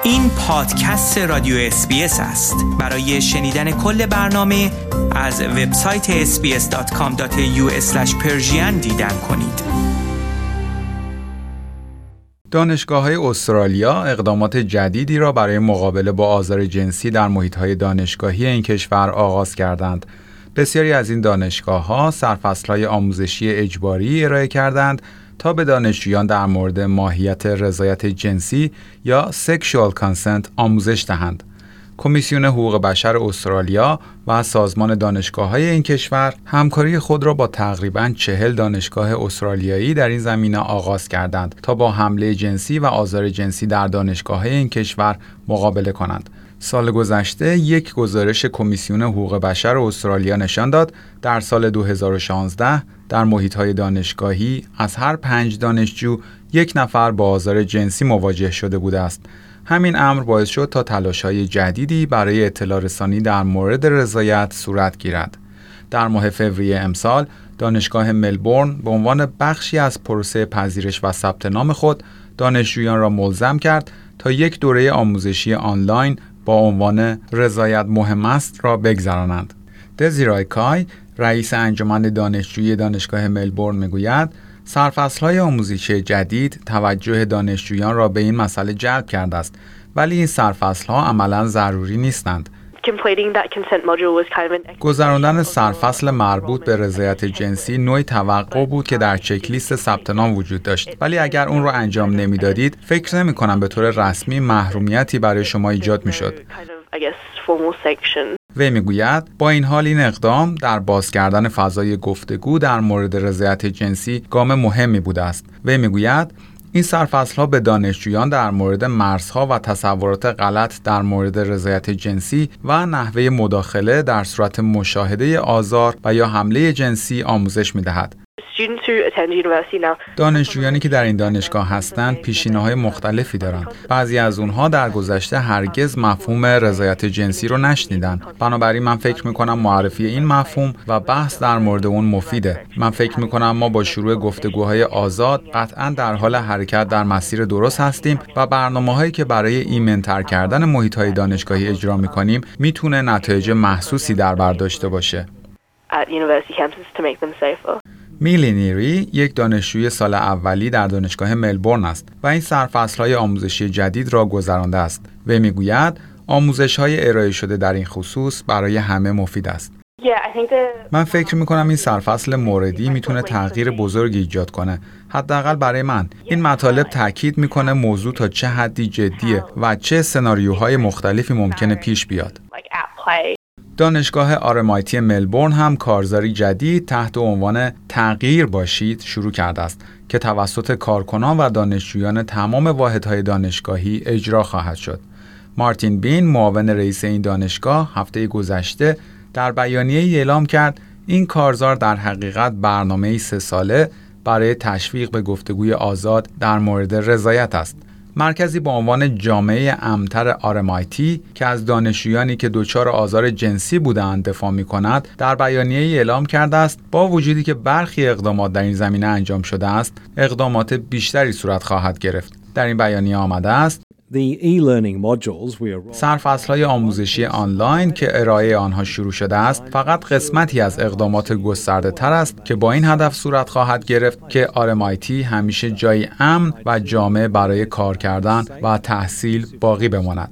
این پادکست رادیو SBS است. برای شنیدن کل برنامه از وبسایت sbs.com.au/persian دیدن کنید. دانشگاه‌های استرالیا اقدامات جدیدی را برای مقابله با آزار جنسی در محیط‌های دانشگاهی این کشور آغاز کردند. بسیاری از این دانشگاه‌ها سرفصل‌های آموزشی اجباری ارائه کردند تا به دانشجویان در مورد ماهیت رضایت جنسی یا sexual consent آموزش دهند. کمیسیون حقوق بشر استرالیا و سازمان دانشگاه‌های این کشور همکاری خود را با تقریباً 40 دانشگاه استرالیایی در این زمینه آغاز کردند تا با حمله جنسی و آزار جنسی در دانشگاه‌های این کشور مقابله کنند. سال گذشته یک گزارش کمیسیون حقوق بشر استرالیا نشان داد در سال 2016 در محیط‌های دانشگاهی از هر 5 دانشجو یک نفر با آزار جنسی مواجه شده بوده است. همین امر باعث شد تا تلاش‌های جدیدی برای اطلاع رسانی در مورد رضایت صورت گیرد. در ماه فوریه امسال دانشگاه ملبورن به عنوان بخشی از پروسه پذیرش و ثبت نام خود دانشجویان را ملزم کرد تا یک دوره آموزشی آنلاین با عنوان رضایت مهم است را بگذرانند. دزیرای کای، رئیس انجمن دانشجویی دانشگاه ملبورن میگوید سرفصل‌های آموزشی جدید توجه دانشجویان را به این مسئله جلب کرده است، ولی این سرفصل‌ها عملاً ضروری نیستند. گذراندن سرفصل مربوط به رضایت جنسی نوعی توقع بود که در چکلیست ثبت نام وجود داشت، ولی اگر اون رو انجام نمیدادید فکر نمی‌کنم به طور رسمی محرومیتی برای شما ایجاد می‌شد. وی میگوید با این حال این اقدام در باز کردن فضای گفتگو در مورد رضایت جنسی گام مهمی بوده است. وی میگوید این سرفصل‌ها به دانشجویان در مورد مرزها و تصورات غلط در مورد رضایت جنسی و نحوه مداخله در صورت مشاهده آزار و یا حمله جنسی آموزش می‌دهد. دانشجویانی که در این دانشگاه هستند پیشینه‌های مختلفی دارند. بعضی از اونها در گذشته هرگز مفهوم رضایت جنسی رو نشنیدن. بنابراین من فکر می‌کنم معرفی این مفهوم و بحث در مورد اون مفیده. من فکر می‌کنم ما با شروع گفتگوهای آزاد قطعاً در حال حرکت در مسیر درست هستیم و برنامه‌هایی که برای ایمن‌تر کردن محیط‌های دانشگاهی اجرا می‌کنیم میتونه نتایج محسوسی در بر داشته باشه. میلی نیری یک دانشجوی سال اولی در دانشگاه ملبورن است و این سرفصل‌های آموزشی جدید را گذرانده است. وی میگوید آموزش‌های ارائه شده در این خصوص برای همه مفید است. من فکر می‌کنم این سرفصل موردی میتونه تغییر بزرگی ایجاد کنه. حداقل برای من این مطالب تاکید میکنه موضوع تا چه حدی جدیه و چه سناریوهای مختلفی ممکنه پیش بیاد. دانشگاه RMIT ملبورن هم کارزاری جدید تحت عنوان تغییر باشید شروع کرده است که توسط کارکنان و دانشجویان تمام واحدهای دانشگاهی اجرا خواهد شد. مارتین بین، معاون رئیس این دانشگاه، هفته گذشته در بیانیه‌ای اعلام کرد این کارزار در حقیقت برنامه‌ای 3 ساله برای تشویق به گفتگوی آزاد در مورد رضایت است. مرکزی با عنوان جامعه امن‌تر RMIT که از دانشجویانی که دچار آزار جنسی بودند دفاع می‌کند در بیانیه‌ای اعلام کرده است با وجودی که برخی اقدامات در این زمینه انجام شده است اقدامات بیشتری صورت خواهد گرفت. در این بیانیه آمده است سرفصل‌های آموزشی آنلاین که ارائه آنها شروع شده است فقط قسمتی از اقدامات گسترده‌تر است که با این هدف صورت خواهد گرفت که RMIT همیشه جایی امن و جامع برای کار کردن و تحصیل باقی بماند.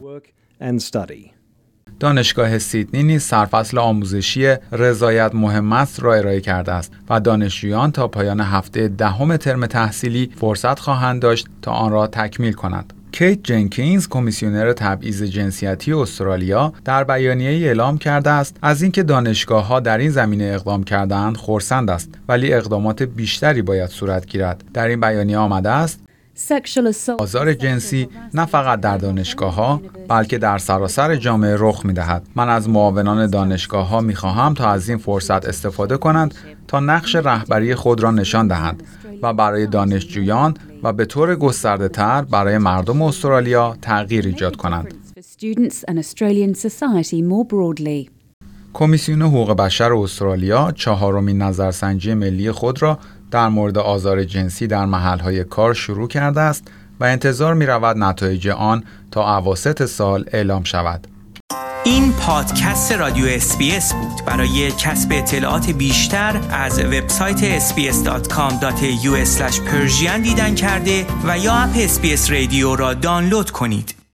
دانشگاه سیدنی نیز سرفصل آموزشی رضایت مهم است را ارائه کرده است و دانشجویان تا پایان هفته 10 ترم تحصیلی فرصت خواهند داشت تا آن را تکمیل کنند. کیت جنکینز، کمیسیونر تبعیض جنسیتی استرالیا، در بیانیه‌ای اعلام کرده است از اینکه دانشگاه‌ها در این زمینه اقدام کردند خرسند است، ولی اقدامات بیشتری باید صورت گیرد. در این بیانیه آمده است آزار جنسی نه فقط در دانشگاه‌ها بلکه در سراسر جامعه رخ می‌دهد. من از معاونان دانشگاه‌ها می‌خواهم تا از این فرصت استفاده کنند تا نقش رهبری خود را نشان دهند و برای دانشجویان و به طور گسترده‌تر برای مردم استرالیا تغییر ایجاد کنند. کمیسیون حقوق بشر استرالیا 4مین نظرسنجی ملی خود را در مورد آزار جنسی در محل‌های کار شروع کرده است و انتظار می رود نتایج آن تا اواسط سال اعلام شود. این پادکست رادیو SBS بود. برای کسب اطلاعات بیشتر از وبسایت sbs.com.au/persian دیدن کرده و یا اپ SBS رادیو را دانلود کنید.